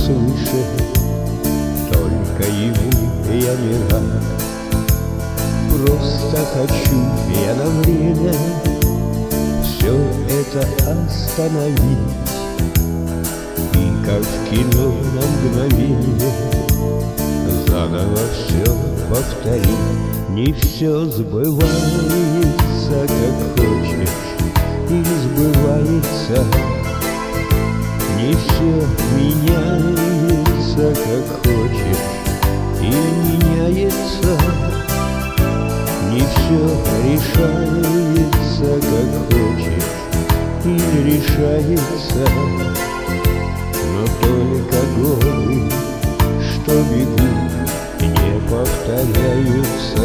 свыше, только ему я не рад. Просто хочу я на время все это остановить, и как в кино на мгновение заново все повторить. Не все сбывается, как хочешь, и сбывается. Не все меняется, как хочешь, и меняется. Не все решается, как хочешь, и решается. Но только годы, что бегут, не повторяются.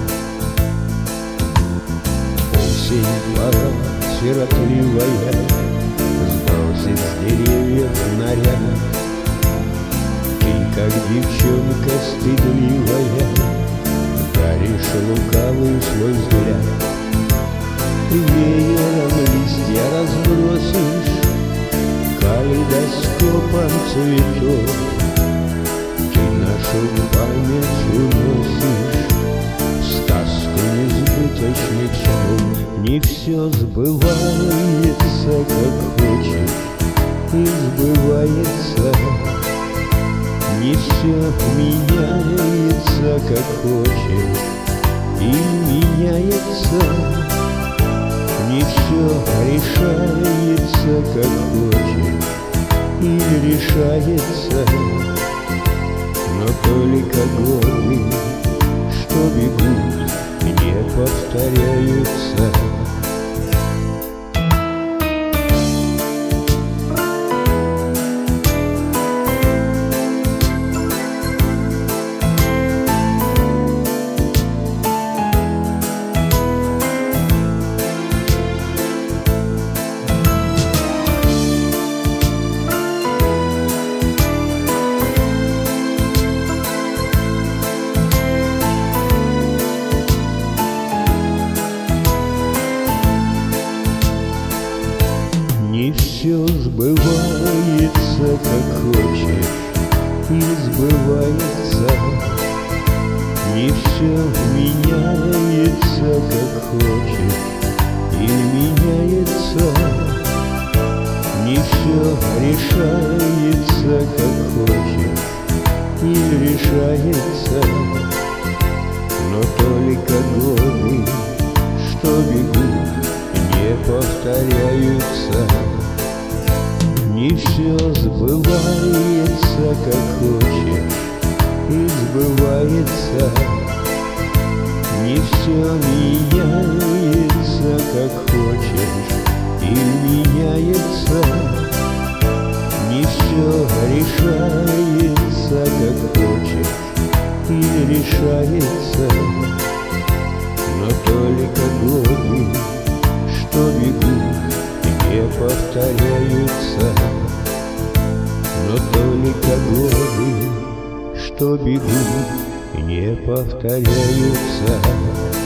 Осень, пора сиротливая, сбросит с деревьев наряд. Ты, как девчонка стыдливая, даришь лукавый свой взгляд. Ты веером листья разбросишь калейдоскопом цветов. Ты нашу память уносишь в сказку несбыточных снов. Не все сбывается, как хочешь, и сбывается. Не все меняется, как хочешь, и меняется. Не все решается, как хочешь, и решается. Но только годы, что бегут, не повторяются. Не все сбывается, как хочешь, и сбывается. Не все меняется, как хочешь, и меняется. Не все решается, как хочешь, и решается. Но только годы, что бегут, не повторяются. Не все сбывается, как хочешь, и сбывается. Не все меняется, как хочешь, и меняется. Не все решается, как хочешь, и решается. Но только годы, что бегут, не повторяются. Но только годы, что бегут, не повторяются.